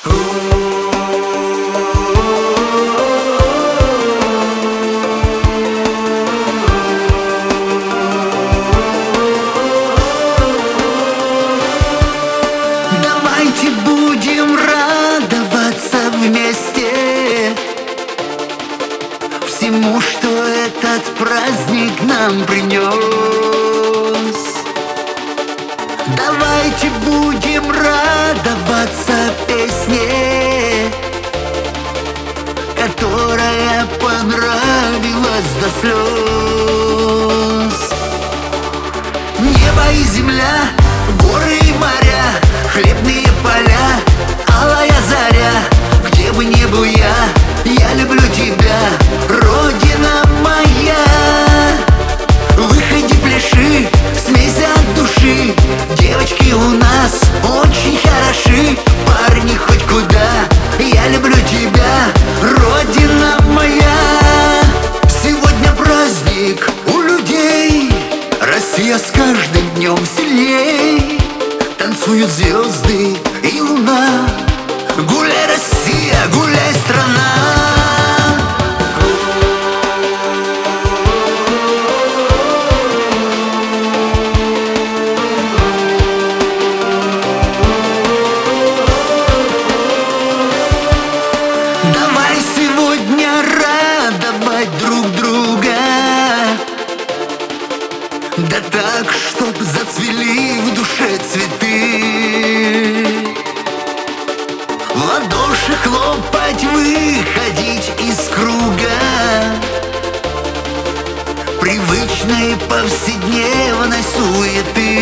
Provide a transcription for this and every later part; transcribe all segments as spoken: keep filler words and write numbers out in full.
Давайте будем радоваться вместе всему, что этот праздник нам принес. Давайте будем радоваться песне, которая понравилась до слез. Небо и земля, горы и моря, хлебные поля, алая заря. Где бы ни был я, я люблю тебя, Родина моя. Выходи, пляши, смейся от души. Девочки у нас очень хороши, парни хоть куда, я люблю тебя, Родина моя. Сегодня праздник у людей, Россия с каждым днем сильней. Танцуют звезды и луна. Гуляй, Россия, гуляй, страна. Давай сегодня радовать друг друга, да так, чтоб зацвели в душе цветы. В ладоши хлопать, выходить из круга привычной повседневной суеты.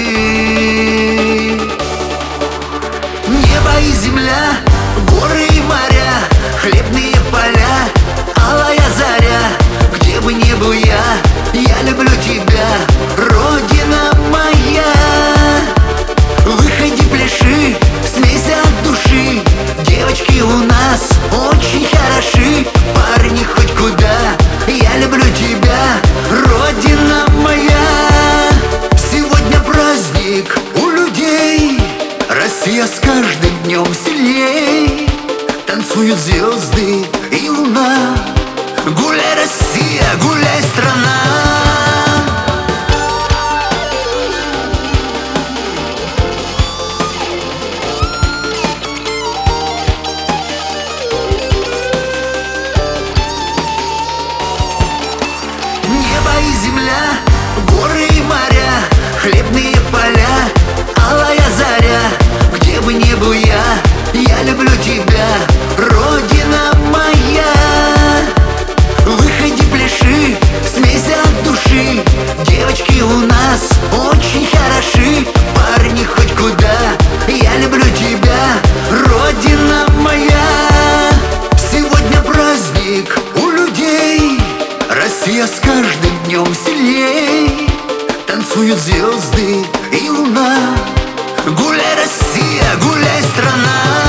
Небо и земля, горы и моря, хлебные поля, алая заря. Где бы ни был я, я люблю тебя, Родина моя. Выходи, пляши, смейся от души. Девочки у нас очень хороши, парни хоть куда, я люблю тебя, Родина моя. Сегодня праздник у людей, Россия с каждым днем сильней. Танцуют звезды и луна. Гуляй, Россия, гуляй, страна. Земля, горы и моря, хлебные поля, алая заря. Где бы ни был я, я люблю тебя, Родина моя. Выходи, пляши, смейся от души. Девочки у нас очень хороши, парни хоть куда, я люблю тебя, Родина моя. Сегодня праздник у людей, Россия с каждым днем сильней. Танцуют звезды и луна. Гуляй, Россия, гуляй, страна.